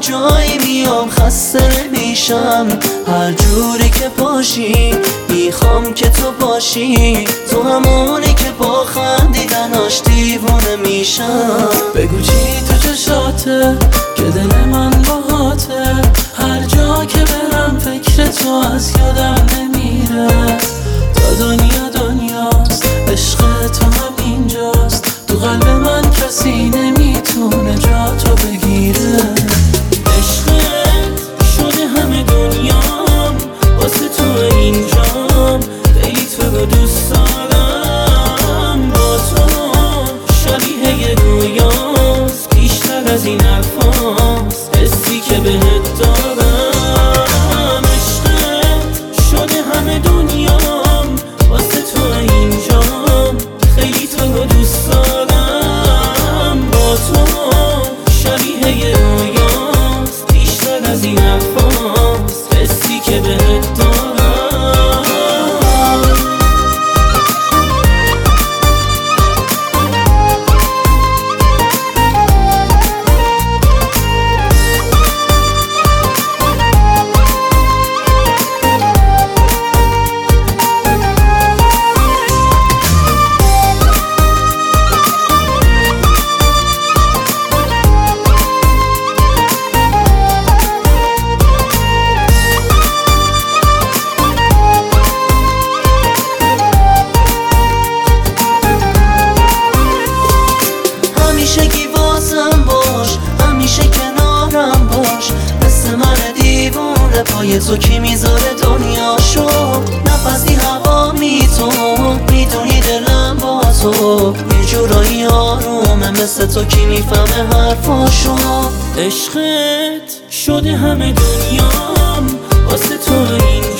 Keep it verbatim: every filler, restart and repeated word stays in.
جایی میام خسته نمیشم، هر جوری که باشی میخوام که تو باشی، تو همونی که با خندیدناش دیوونه میشم. بگو چی تو چشاته که دل من باهاته، هر جا که برم فکر تو از یادم نمیره. تا دنیا دنیاست عشق تو هم اینجاست، تو قلب من کسی نمیتونه جا تو بگیره. عشقت شده همه دنیام، واسه تو اینجام، خیلی تو رو دوست دارم. با تو شبیه یه رویاست، بیشتر از این حرفاست حسی که بهت دارم. عشقت شده همه دنیام، واسه تو اینجام، خیلی تو رو دوست دارم. با تو شبیه یه رویاست، بیشتر از این حرفاست حسی که بهت دارم. همیشگی واسم باش، همیشه کنارم باش، مثل من دیوونه پای تو کی میذاره دنیاشو. نفسی هوا می تو میدونی دلم با تو یه جورایی آرومه، مثل تو کی میفهمه حرفاشو. عشقت شده همه دنیام، واسه تو اینجا